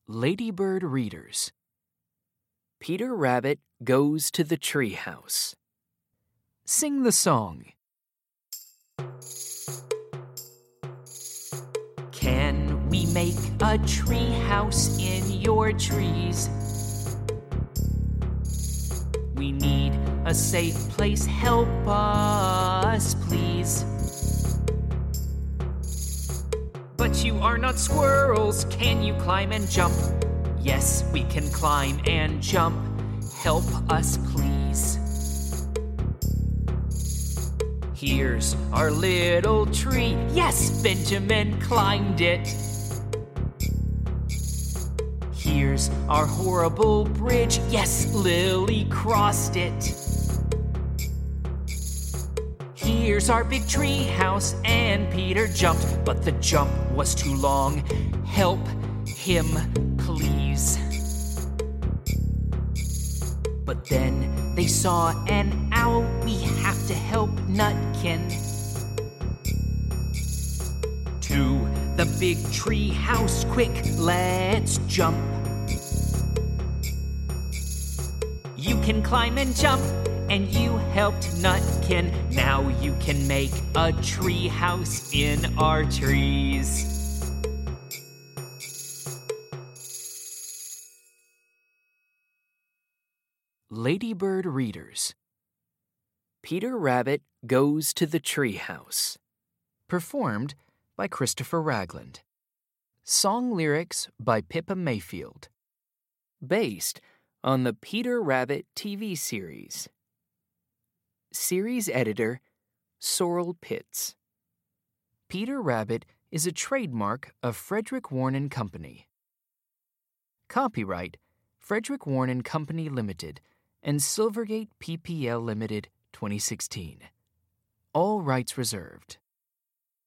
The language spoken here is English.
Ladybird Readers. Peter Rabbit goes to the treehouse. Sing the song. Can we make a treehouse in your trees? We need a safe place. Help us, please. But you are not squirrels. Can you climb and jump? Yes, we can climb and jump. Help us, please. Here's our little tree. Yes, Benjamin climbed it. Here's our horrible bridge. Yes, Lily crossed it. Here's our big tree house, and Peter jumped, but the jump was too long. Help him, please. But then they saw an owl. We have to help Nutkin. To the big tree house, quick, let's jump. You can climb and jump, and you helped Nutkin. Now you can make a tree house in our trees. Ladybird Readers. Peter Rabbit goes to the treehouse. Performed by Christopher Ragland. Song lyrics by Pippa Mayfield. Based on the Peter Rabbit TV series. Series editor, Sorrel Pitts. Peter Rabbit is a trademark of Frederick Warne & Company. Copyright, Frederick Warne & Company Limited and Silvergate PPL Limited, 2016. All rights reserved.